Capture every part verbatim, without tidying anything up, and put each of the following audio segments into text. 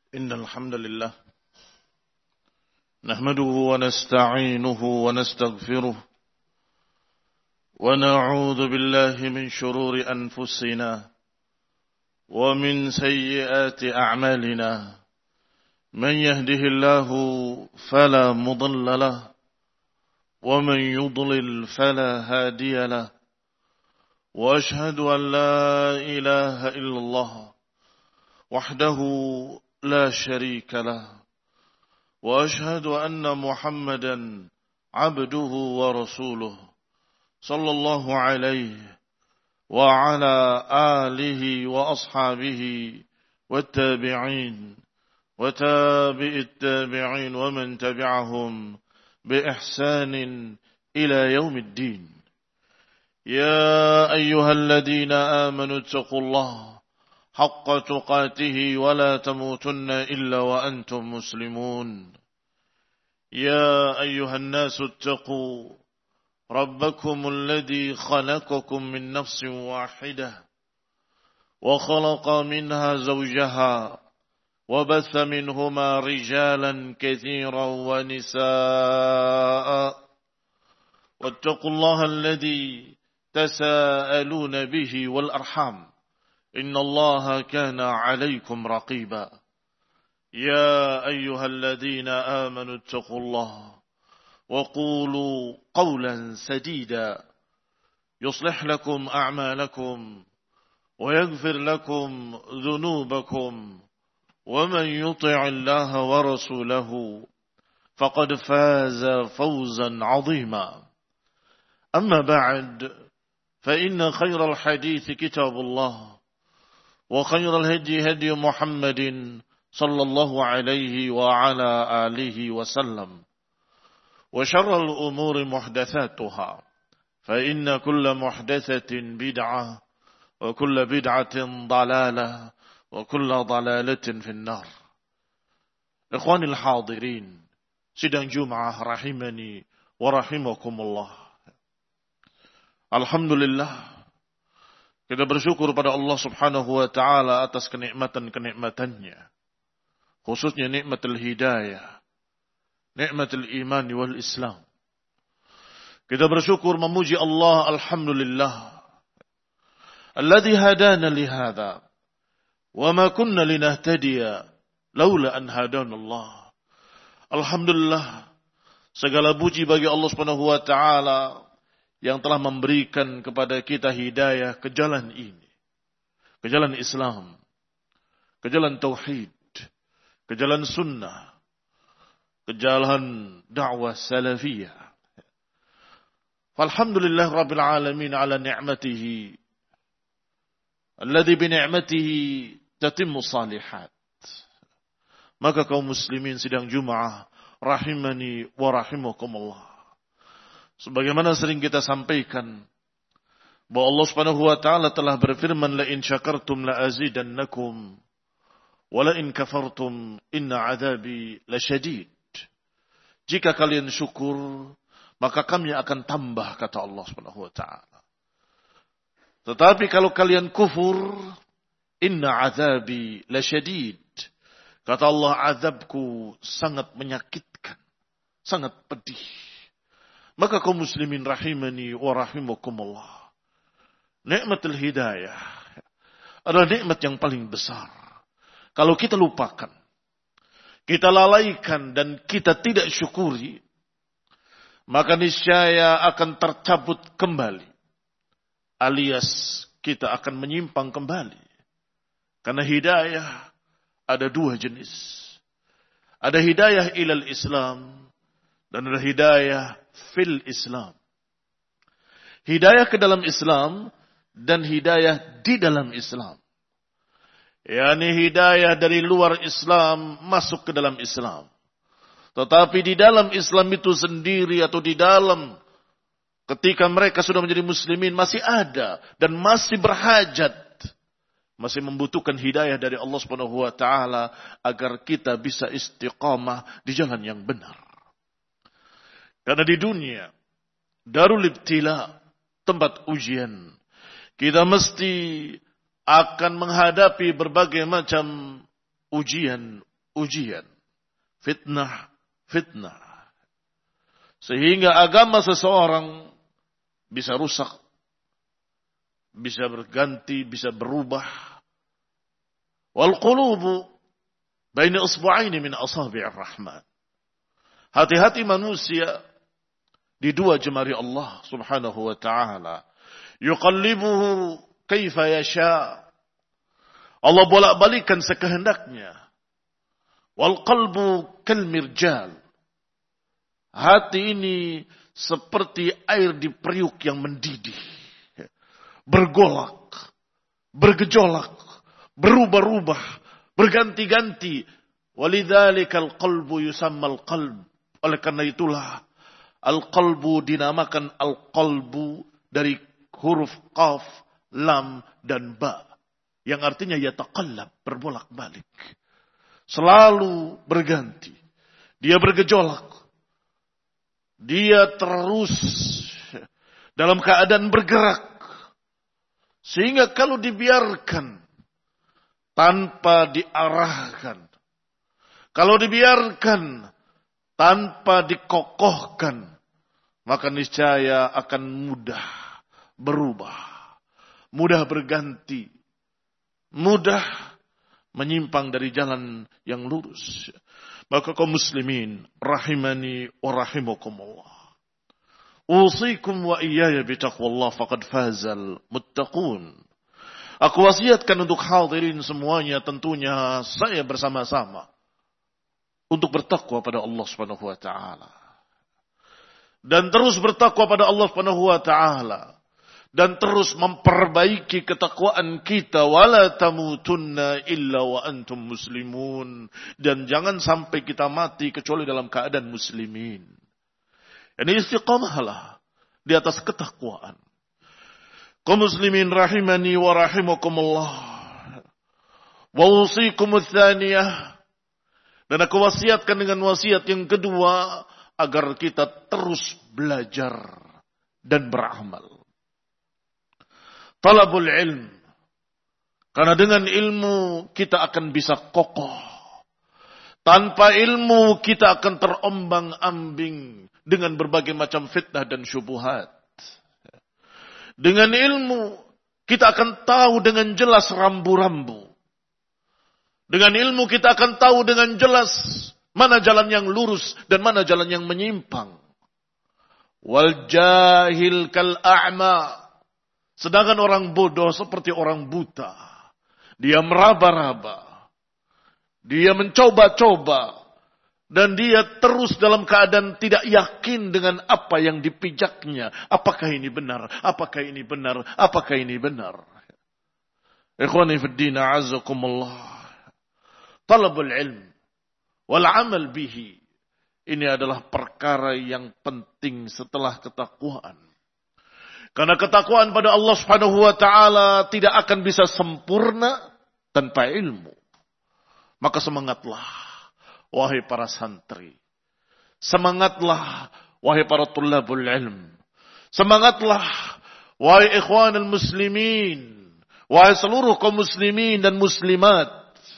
إن الحمد لله نحمده ونستعينه ونستغفره ونعوذ بالله من شرور أنفسنا ومن سيئات أعمالنا من يهده الله فلا مضل له ومن يضلل فلا هادي له وأشهد أن لا إله إلا الله وحده لا شريك له وأشهد أن محمدا عبده ورسوله صلى الله عليه وعلى آله وأصحابه والتابعين وتابع التابعين ومن تبعهم بإحسان إلى يوم الدين. يا أيها الذين آمنوا اتقوا الله حق تقاته ولا تموتن إلا وأنتم مسلمون. يا أيها الناس اتقوا ربكم الذي خلقكم من نفس واحدة وخلق منها زوجها وبث منهما رجالا كثيرا ونساء واتقوا الله الذي تساءلون به والأرحام إن الله كان عليكم رقيبا. يا أيها الذين آمنوا اتقوا الله وقولوا قولا سديدا يصلح لكم أعمالكم ويغفر لكم ذنوبكم ومن يطع الله ورسوله فقد فاز فوزا عظيما. أما بعد فإن خير الحديث كتاب الله وخير الهدي هدي محمد صلى الله عليه وعلى آله وسلم وشر الأمور محدثاتها فإن كل محدثة بدعة وكل بدعة ضلالة وكل ضلالة في النار. إخواني الحاضرين sidang Jum'ah rahimani wa rahimakumullah. Alhamdulillah, kita bersyukur pada Allah subhanahu wa ta'ala atas kenikmatan-kenikmatannya. Khususnya nikmatul hidayah, nikmatul iman wal islam. Kita bersyukur memuji Allah, alhamdulillah. Alladhi hadana lihada. Wa ma kunna linahtadiya laula an hadana Allah. Alhamdulillah, segala puji bagi Allah subhanahu wa ta'ala yang telah memberikan kepada kita hidayah ke jalan ini, ke jalan Islam, ke jalan Tauhid, ke jalan Sunnah, ke jalan dakwah salafiyah. Alhamdulillah Rabbil Alamin ala ni'matihi, alladhi bi ni'matihi tatimmu salihat. Maka kaum muslimin sidang Jum'ah rahimani wa rahimakumullah, sebagaimana sering kita sampaikan bahwa Allah Subhanahu wa taala telah berfirman, la in syakartum la azidannakum wa la in kafartum inna adzabi lasyadid. Jika kalian syukur maka kami akan tambah, kata Allah Subhanahu wa taala. Tetapi kalau kalian kufur, inna adzabi lasyadid. Kata Allah, azabku sangat menyakitkan, sangat pedih. Maka kaum muslimin rahimani wa rahimakumullah, nikmatul hidayah adalah nikmat yang paling besar. Kalau kita lupakan, kita lalaikan dan kita tidak syukuri, maka niscaya akan tercabut kembali, alias kita akan menyimpang kembali. Karena hidayah ada dua jenis. Ada hidayah ilal Islam dan ada hidayah fil Islam. Hidayah ke dalam Islam dan hidayah di dalam Islam. yakni hidayah dari luar Islam masuk ke dalam Islam. Tetapi di dalam Islam itu sendiri atau di dalam ketika mereka sudah menjadi muslimin masih ada dan masih berhajat, masih membutuhkan hidayah dari Allah Subhanahu wa taala agar kita bisa istiqamah di jalan yang benar. Karena di dunia darul ibtila, tempat ujian, kita mesti akan menghadapi berbagai macam ujian, ujian, fitnah, fitnah. Sehingga agama seseorang bisa rusak, bisa berganti, bisa berubah. Wal qulubu baina usbu'aini min asabi'ir rahman. Hati-hati manusia di dua jemari Allah Subhanahu wa ta'ala. Yuqallibuhu kaifa yasha. Allah bolak-balikkan sekehendaknya. Wal qalbu kal mirjal. Hati ini seperti air di periuk yang mendidih. Bergolak, bergejolak, berubah-ubah, berganti-ganti. Walidzalikal qalbu yusammal qalb. Oleh karena itulah al-qalbu dinamakan al-qalbu dari huruf qaf, lam, dan ba. Yang artinya yataqallab, berbolak-balik. Selalu berganti. Dia bergejolak. Dia terus dalam keadaan bergerak. Sehingga kalau dibiarkan tanpa diarahkan, kalau dibiarkan tanpa dikokohkan, maka niscaya akan mudah berubah, mudah berganti, mudah menyimpang dari jalan yang lurus. Maka kaum muslimin rahimani wa rahimakumullah, usikum wa iyaya bitaqwallah faqad fazal muttaqun. Aku wasiatkan untuk hadirin semuanya, tentunya saya bersama-sama, untuk bertakwa pada Allah Subhanahu wa taala. Dan terus bertakwa pada Allah Subhanahu wa taala. Dan terus memperbaiki ketakwaan kita. Wala tamutunna illa wa antum muslimun. Dan jangan sampai kita mati kecuali dalam keadaan muslimin. Ini istiqamahlah di atas ketakwaan. Kaum muslimin rahimani wa rahimakumullah. Wa usikumul thaniyah. Dan aku wasiatkan dengan wasiat yang kedua, agar kita terus belajar dan beramal. Talabul ilm. Karena dengan ilmu kita akan bisa kokoh. Tanpa ilmu kita akan terombang-ambing dengan berbagai macam fitnah dan syubhat. Dengan ilmu kita akan tahu dengan jelas rambu-rambu. Dengan ilmu kita akan tahu dengan jelas mana jalan yang lurus dan mana jalan yang menyimpang. Wal jahil kal a'ma. Sedangkan orang bodoh seperti orang buta. Dia meraba-raba. Dia mencoba-coba. Dan dia terus dalam keadaan tidak yakin dengan apa yang dipijaknya. Apakah ini benar? Apakah ini benar? Apakah ini benar? Ikhwani fiddin a'azzakumullah. Talabul ilm wal amal bihi. Ini adalah perkara yang penting setelah ketakwaan. Karena ketakwaan pada Allah Subhanahu wa taala tidak akan bisa sempurna tanpa ilmu. Maka semangatlah wahai para santri. Semangatlah wahai para tullabul ilm. Semangatlah wahai ikhwanul muslimin. Wahai seluruh kaum muslimin dan muslimat.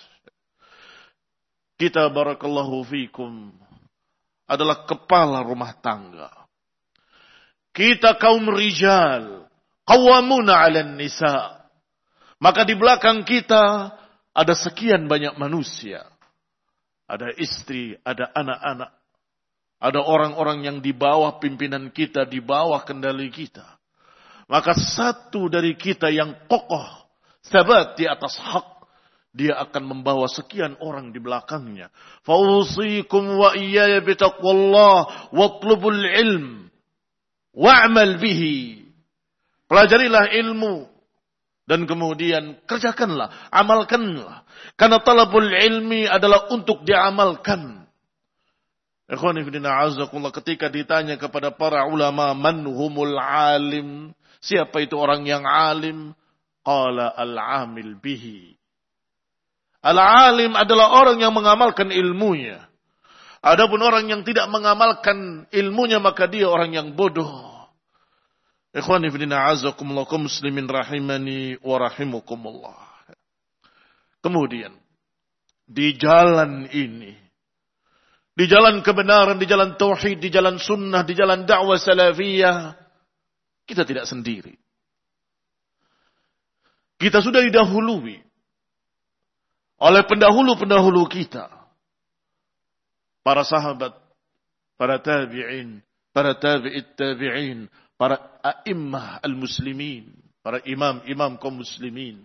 Kita barakallahu fikum adalah kepala rumah tangga. Kita kaum rijal, qawwamuna 'alan nisa. Maka di belakang kita ada sekian banyak manusia. Ada istri, ada anak-anak. Ada orang-orang yang di bawah pimpinan kita, di bawah kendali kita. Maka satu dari kita yang kokoh, sabat di atas hak, dia akan membawa sekian orang di belakangnya. Fausikum wa iyaya bitaqwallah watlubul ilm wa'mal bihi. Pelajarilah ilmu dan kemudian kerjakanlah, amalkanlah. Karena talabul ilmi adalah untuk diamalkan. Ikhwani fillah a'azzakumullah, ketika ditanya kepada para ulama man humul alim, siapa itu orang yang alim? Qala al-amil bihi. Al-alim adalah orang yang mengamalkan ilmunya. Adapun orang yang tidak mengamalkan ilmunya, maka dia orang yang bodoh. Ikhwani fillah a'azzakumullah, kaum muslimin rahimani wa rahimakumullah. Kemudian di jalan ini, di jalan kebenaran, di jalan tauhid, di jalan sunnah, di jalan dakwah salafiyah, kita tidak sendiri. Kita sudah didahului oleh pendahulu-pendahulu kita. Para sahabat, para tabi'in, para tabi'it tabi'in, para a'immah al-muslimin, para imam-imam kaum muslimin.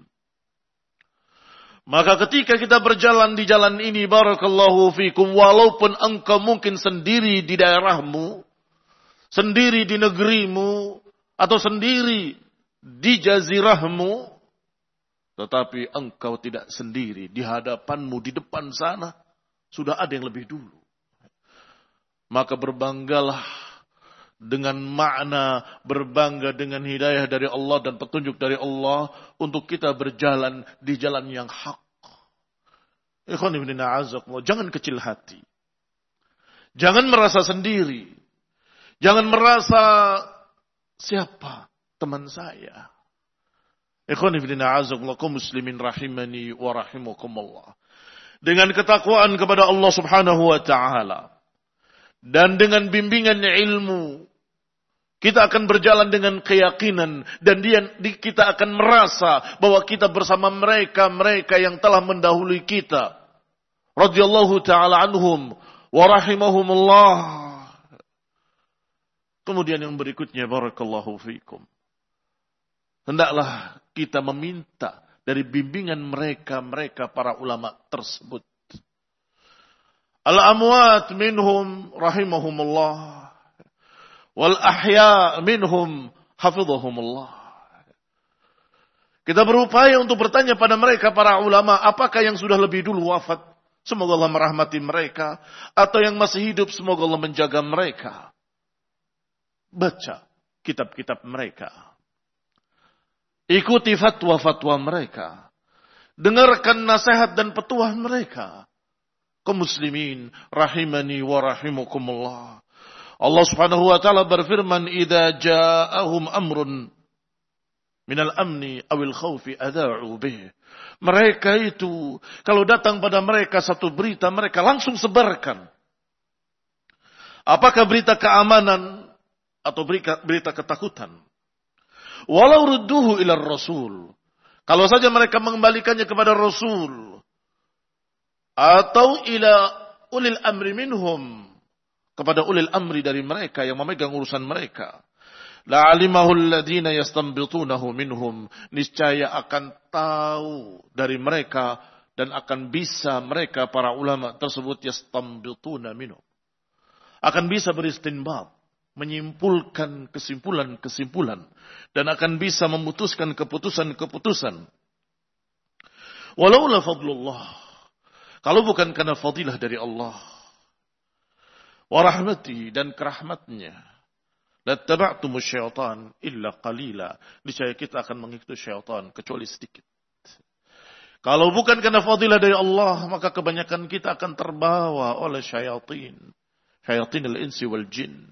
Maka ketika kita berjalan di jalan ini, barakallahu fikum, walaupun engkau mungkin sendiri di daerahmu, sendiri di negerimu, atau sendiri di jazirahmu, tetapi engkau tidak sendiri. Di hadapanmu, di depan sana, sudah ada yang lebih dulu. Maka berbanggalah dengan makna, berbangga dengan hidayah dari Allah dan petunjuk dari Allah untuk kita berjalan di jalan yang hak. Ikhwan ibn a'azakumullah, jangan kecil hati. Jangan merasa sendiri. Jangan merasa siapa teman saya. Ikhwan ibn a'azakumullah, kaum muslimin rahimani wa rahimakumullah. Dengan ketakwaan kepada Allah Subhanahu wa taala dan dengan bimbingan ilmu, kita akan berjalan dengan keyakinan dan dia, kita akan merasa bahwa kita bersama mereka-mereka yang telah mendahului kita. Radhiyallahu ta'ala anhum wa rahimahumullah. Kemudian yang berikutnya, barakallahu fikum, hendaklah kita meminta dari bimbingan mereka-mereka para ulama tersebut. Al-amwat minhum rahimahumullah. Wal ahya minhum hafizahumullah. Kita berupaya untuk bertanya pada mereka para ulama, apakah yang sudah lebih dulu wafat, semoga Allah merahmati mereka, atau yang masih hidup, semoga Allah menjaga mereka. Baca kitab-kitab mereka. Ikuti fatwa-fatwa mereka. Dengarkan nasihat dan petuah mereka. Kaum muslimin rahimani wa rahimakumullah. Allah Subhanahu wa taala berfirman, "Idza ja'ahum amrun minal amni awil khaufi adha'u bih." Mereka itu kalau datang pada mereka satu berita, mereka langsung sebarkan. Apakah berita keamanan atau berita, berita ketakutan? Walau rudduhu ila Rasul. Kalau saja mereka mengembalikannya kepada Rasul atau ila ulil amri minhum, kepada ulil amri dari mereka yang memegang urusan mereka, la'alimahu alladhina yastanbitunahu minhum, niscaya akan tahu dari mereka dan akan bisa mereka para ulama tersebut yastanbituna minhum, akan bisa beristinbat, menyimpulkan kesimpulan-kesimpulan dan akan bisa memutuskan keputusan-keputusan. Walaula fadlullah, kalau bukan karena fadilah dari Allah, wa rahmati, dan kerahmatnya, lattaba'tumu syaitan illa qalila, niscaya kita akan mengikuti syaitan kecuali sedikit. Kalau bukan karena fadilah dari Allah, maka kebanyakan kita akan terbawa oleh syaitan, syaitan al-insi wal jin.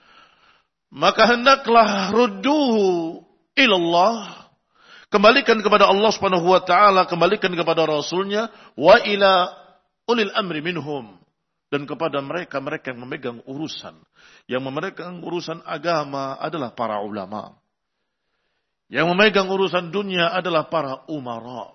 Maka hendaklah rudduhu ilallah, kembalikan kepada Allah Subhanahu wa taala, kembalikan kepada Rasulnya, wa ila ulil amri minhum, dan kepada mereka-mereka yang memegang urusan. Yang memegang urusan agama adalah para ulama. Yang memegang urusan dunia adalah para umara.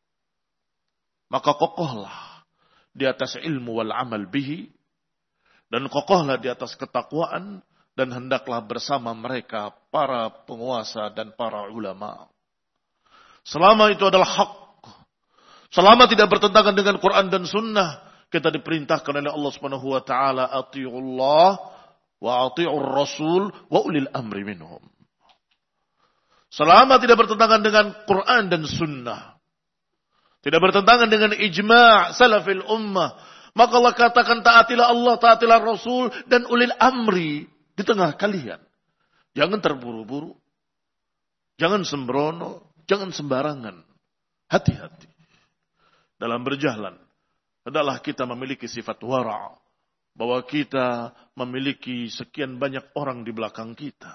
Maka kokohlah di atas ilmu wal amal bihi, dan kokohlah di atas ketakwaan, dan hendaklah bersama mereka para penguasa dan para ulama. Selama itu adalah hak, selama tidak bertentangan dengan Quran dan Sunnah, kita diperintahkan oleh Allah Subhanahu wa taala, atiiullah wa atiiur rasul wa ulil amri minhum. Selama tidak bertentangan dengan Quran dan Sunnah, tidak bertentangan dengan ijma' salafil ummah, maka Allah katakan taatilah Allah, taatilah Rasul dan ulil amri di tengah kalian. Jangan terburu-buru, jangan sembrono, jangan sembarangan. Hati-hati dalam berjalan. Adalah kita memiliki sifat wara', bahwa kita memiliki sekian banyak orang di belakang kita.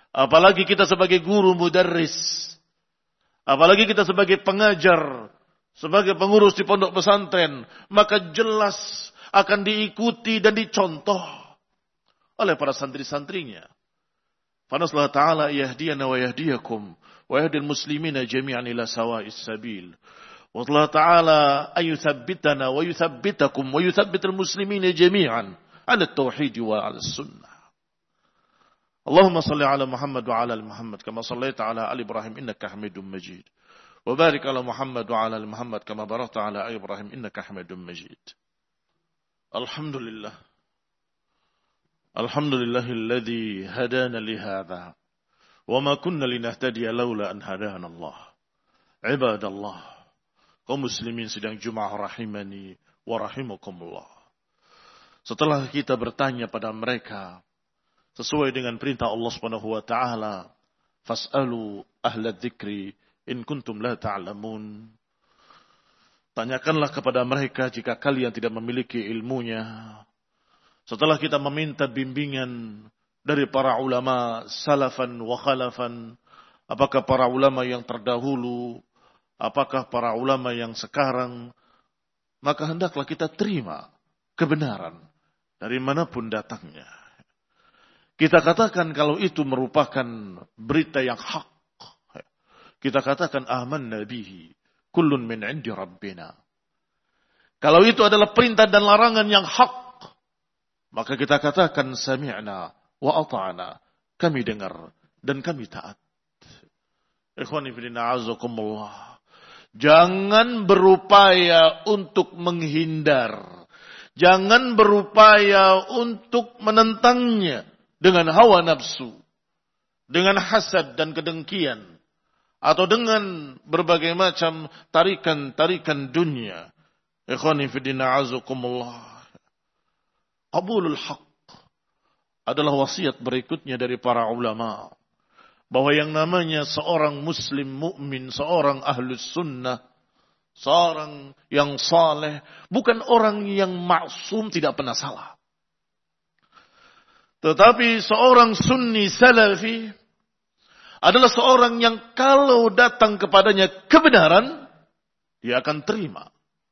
Apalagi kita sebagai guru mudarris, apalagi kita sebagai pengajar, sebagai pengurus di pondok pesantren, maka jelas akan diikuti dan dicontoh oleh para santri-santrinya. Fanaslah ta'ala yahdiyana wa yahdiyakum wa yahdil muslimina jami'an ila sawa'is sabil. Wa Allah ta'ala ayuthabbitana wa yuthabbitakum wa yuthabbitul muslimina jami'an ala tauhid wa ala sunnah. Allahumma salli ala Muhammad wa ala Muhammad kama sallaita ala ali Ibrahim innaka Hamidum Majid. وبارك على محمد وعلى آل محمد كما باركت على آل إبراهيم إنك حميد مجيد. الحمد لله الحمد لله الذي هدانا لهذا وما كنا لنهتدي لولا أن هدانا الله. عباد الله, kaum muslimin sidang Jumat rahimani wa rahimakumullah. Setelah kita bertanya pada mereka sesuai dengan perintah Allah Subhanahu wa taala, fas'alu ahla dzikri in kuntum la ta'lamun. Tanyakanlah kepada mereka jika kalian tidak memiliki ilmunya. Setelah kita meminta bimbingan dari para ulama salafan wa khalafan, apakah para ulama yang terdahulu, apakah para ulama yang sekarang, maka hendaklah kita terima kebenaran dari manapun datangnya. Kita katakan kalau itu merupakan berita yang hak. Kita katakan amanna bihi kullun min indi rabbina. Kalau itu adalah perintah dan larangan yang hak, maka kita katakan sami'na wa ata'na. Kami dengar dan kami taat. Ikhwani fillah azakumullah. Jangan berupaya untuk menghindar. Jangan berupaya untuk menentangnya dengan hawa nafsu, dengan hasad dan kedengkian, atau dengan berbagai macam tarikan-tarikan dunia. Ikhwani fiddina azakumullah. Qabulul haq adalah wasiat berikutnya dari para ulama. Bahwa yang namanya seorang muslim mukmin, seorang ahlus sunnah, seorang yang saleh, bukan orang yang maksum tidak pernah salah. Tetapi seorang sunni salafi adalah seorang yang kalau datang kepadanya kebenaran, dia akan terima.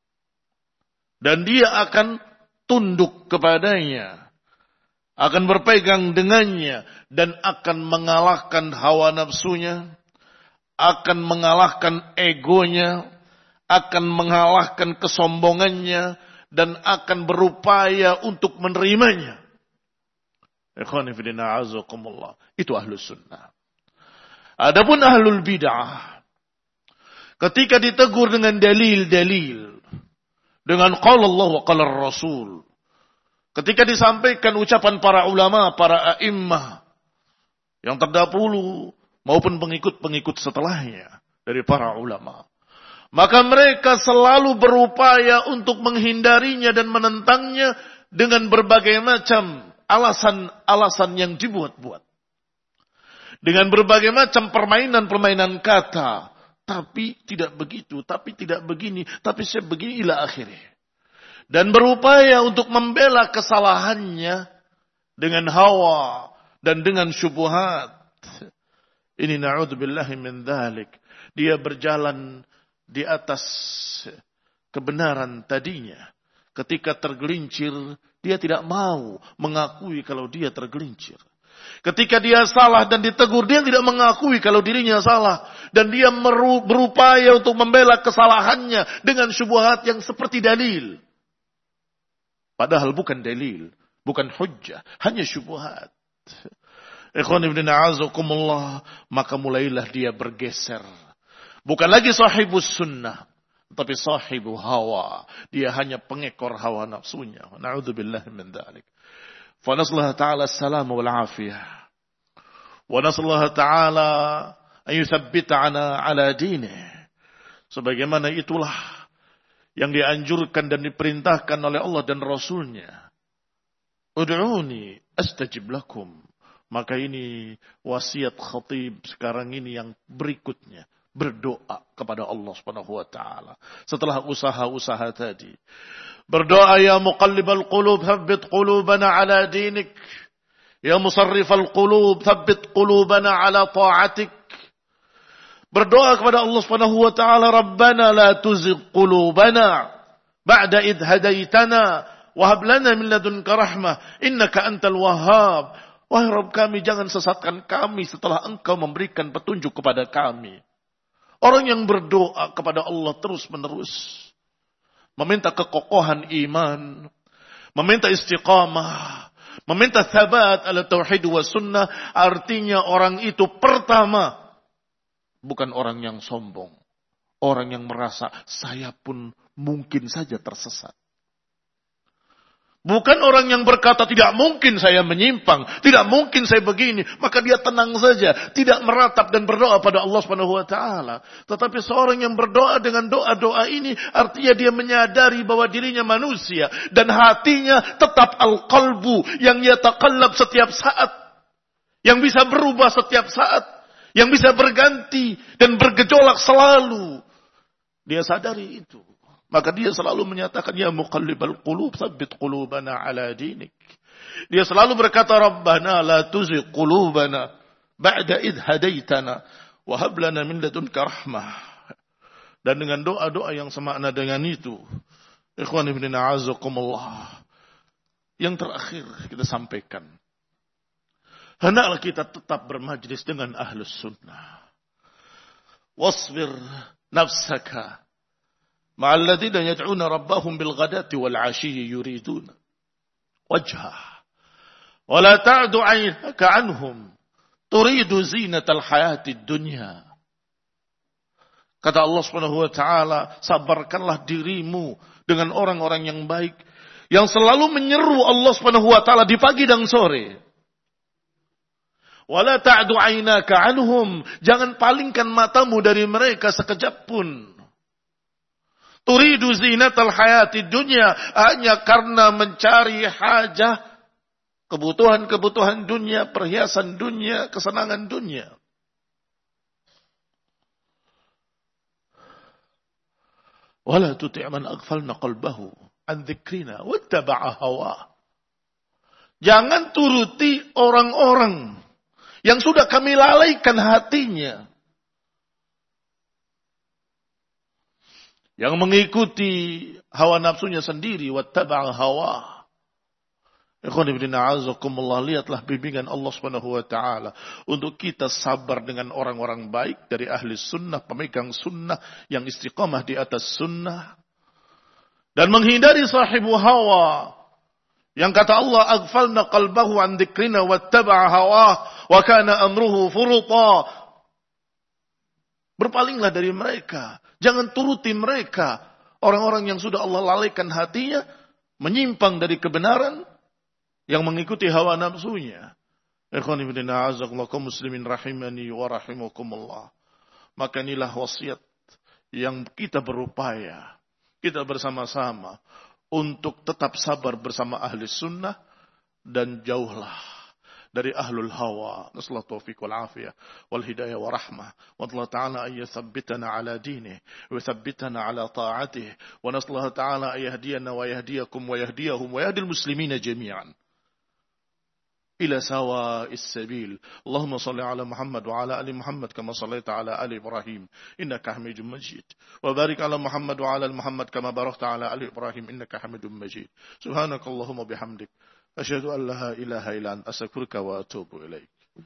Dan dia akan tunduk kepadanya. Akan berpegang dengannya. Dan akan mengalahkan hawa nafsunya. Akan mengalahkan egonya. Akan mengalahkan kesombongannya. Dan akan berupaya untuk menerimanya. Ikhwani fillah azakumullah. Itu ahlus sunnah. Adapun ahlul bid'ah, ketika ditegur dengan dalil-dalil, dengan qala Allah wa qala Rasul, ketika disampaikan ucapan para ulama, para a'immah yang terdahulu maupun pengikut-pengikut setelahnya dari para ulama, maka mereka selalu berupaya untuk menghindarinya dan menentangnya dengan berbagai macam alasan-alasan yang dibuat-buat. Dengan berbagai macam permainan-permainan kata. Tapi tidak begitu, tapi tidak begini, tapi saya begini ila akhirnya. Dan berupaya untuk membela kesalahannya dengan hawa dan dengan syubhat. Ini na'udzubillahi min dzalik. Dia berjalan di atas kebenaran tadinya. Ketika tergelincir, dia tidak mau mengakui kalau dia tergelincir. Ketika dia salah dan ditegur, dia tidak mengakui kalau dirinya salah. Dan dia berupaya untuk membela kesalahannya dengan syubhat yang seperti dalil. Padahal bukan dalil, bukan hujjah, hanya syubhat. Ikhwan ibn a'azakumullah, maka mulailah dia bergeser. Bukan lagi sahibus sunnah, tapi sahibu hawa. Dia hanya pengekor hawa nafsunya. Na'udzubillah min dzalik. فنسأل تعالى السلام والعافية ونسأل تعالى أن يثبتنا على دينه. Sebagaimana itulah yang dianjurkan dan diperintahkan oleh Allah dan Rasulnya. Ud'uni astajib lakum. Maka ini wasiat khatib sekarang ini yang berikutnya. Berdoa kepada Allah Subhanahu wa taala setelah usaha-usaha tadi. Berdoa, ya muqallibal qulub thabbit qulubana ala dinik. Ya musarrifal qulub thabbit qulubana ala ta'atik. Berdoa kepada Allah Subhanahu wa taala, Rabbana la tuzigh qulubana ba'da idh hadaitana wa hab lana min ladunka rahmah innaka antal wahhab. Wahai Rabb kami, jangan sesatkan kami setelah Engkau memberikan petunjuk kepada kami. Orang yang berdoa kepada Allah terus-menerus, meminta kekokohan iman, meminta istiqamah, meminta thabat ala tauhid wa sunnah, artinya orang itu pertama bukan orang yang sombong. Orang yang merasa saya pun mungkin saja tersesat. Bukan orang yang berkata tidak mungkin saya menyimpang, tidak mungkin saya begini, maka dia tenang saja, tidak meratap dan berdoa pada Allah Subhanahu wa taala. Tetapi seorang yang berdoa dengan doa-doa ini artinya dia menyadari bahwa dirinya manusia dan hatinya tetap al-qalbu yang yataqallab setiap saat, yang bisa berubah setiap saat, yang bisa berganti dan bergejolak selalu. Dia sadari itu. Maka dia selalu menyatakan, Ya muqallibal qulub, tsabbit qulubana ala dinik. Dia selalu berkata, Rabbana la tuzigh qulubana ba'da idh hadaitana wa hab lana min ladunka rahmah. Dan dengan doa-doa yang semakna dengan itu, ikhwan ibn a'azakumullah, yang terakhir kita sampaikan, hendaklah kita tetap bermajlis dengan ahlus sunnah. Wasbir nafsaka ma'al ladzina yad'una rabbahum bil ghadati wal 'ashiyyi yuriduna wajhah wa la ta'du 'aynaka 'anhum turidu zinatal hayatid dunya. Kata Allah Subhanahu wa taala, sabarkanlah dirimu dengan orang-orang yang baik yang selalu menyeru Allah Subhanahu wa taala di pagi dan sore. Wa la ta'du 'aynaka 'anhum, jangan palingkan matamu dari mereka sekejap pun. Turidu zinatal hayati dunya, hanya karena mencari hajah, kebutuhan-kebutuhan dunia, perhiasan dunia, kesenangan dunia. Wala tuti' man aghfalna qalbahu an dzikrina wattaba'a hawa. Jangan turuti orang-orang yang sudah kami lalaikan hatinya, yang mengikuti hawa nafsunya sendiri, wattaba'a hawa. Ikhwan ibn a'azakumullah, lihatlah bimbingan Allah Subhanahu wa taala untuk kita sabar dengan orang-orang baik dari ahli sunnah, pemegang sunnah yang istiqamah di atas sunnah, dan menghindari sahibu hawa yang kata Allah, aghfalna qalbahu an dzikrina wattaba'a hawa wa kana amruhu furuta. Berpalinglah dari mereka. Jangan turuti mereka. Orang-orang yang sudah Allah lalaikan hatinya, menyimpang dari kebenaran, yang mengikuti hawa nafsunya. Ikhwan ibn a'azakumullah, kaum muslimin rahimani wa rahimakumullah. Maka inilah wasiat yang kita berupaya, kita bersama-sama untuk tetap sabar bersama ahli sunnah dan jauhlah dari ahlul hawa. Nasallahu taufiq wal afiyah wal hidayah wa rahmah. Wa Allah ta'ala an yuthabbitana ala dinih wa yuthabbitana ala ta'atih. Wa nasallahu ta'ala an yahdiyana wa yahdiyakum wa yahdiyahum wa yahdil muslimina jami'an ila sawa'is sabil. Allahumma salli ala Muhammad wa ala ali Muhammad kama sallaita ala ali Ibrahim innaka Hamidum Majid. Wa barik ala Muhammad wa ala Muhammad kama barakta ala ali Ibrahim innaka Hamidum Majid. Subhanakallahumma bihamdik, asyhadu an la ilaha illa anta, astaghfiruka wa atubu ilaik.